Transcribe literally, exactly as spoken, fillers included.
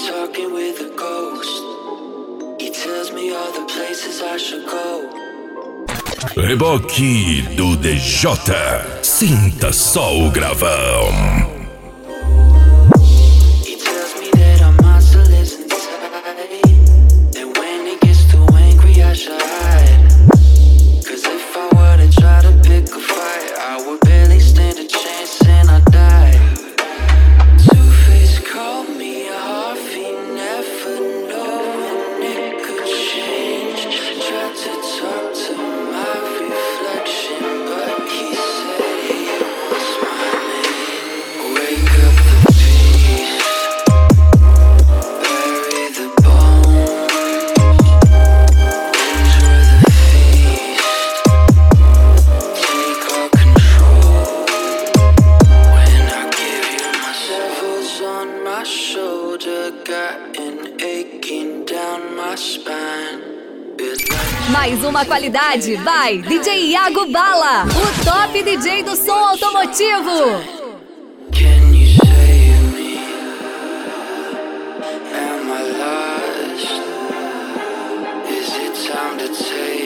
talking with a ghost. He tells me all the places I should go. Reboque do D J. Sinta só o gravão. Mais uma qualidade, vai D J Iago Bala, o top D J do som automotivo. Can you save me? Am I lost? Is it time to take